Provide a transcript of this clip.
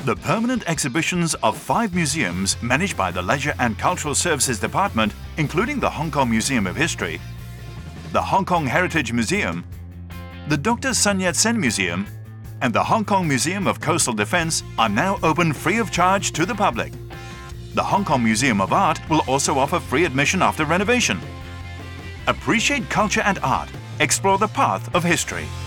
The permanent exhibitions of 5 museums managed by the Leisure and Cultural Services Department, including the Hong Kong Museum of History, the Hong Kong Heritage Museum, the Dr. Sun Yat-sen Museum, and the Hong Kong Museum of Coastal Defence are now open free of charge to the public. The Hong Kong Museum of Art will also offer free admission after renovation. Appreciate culture and art. Explore the path of history.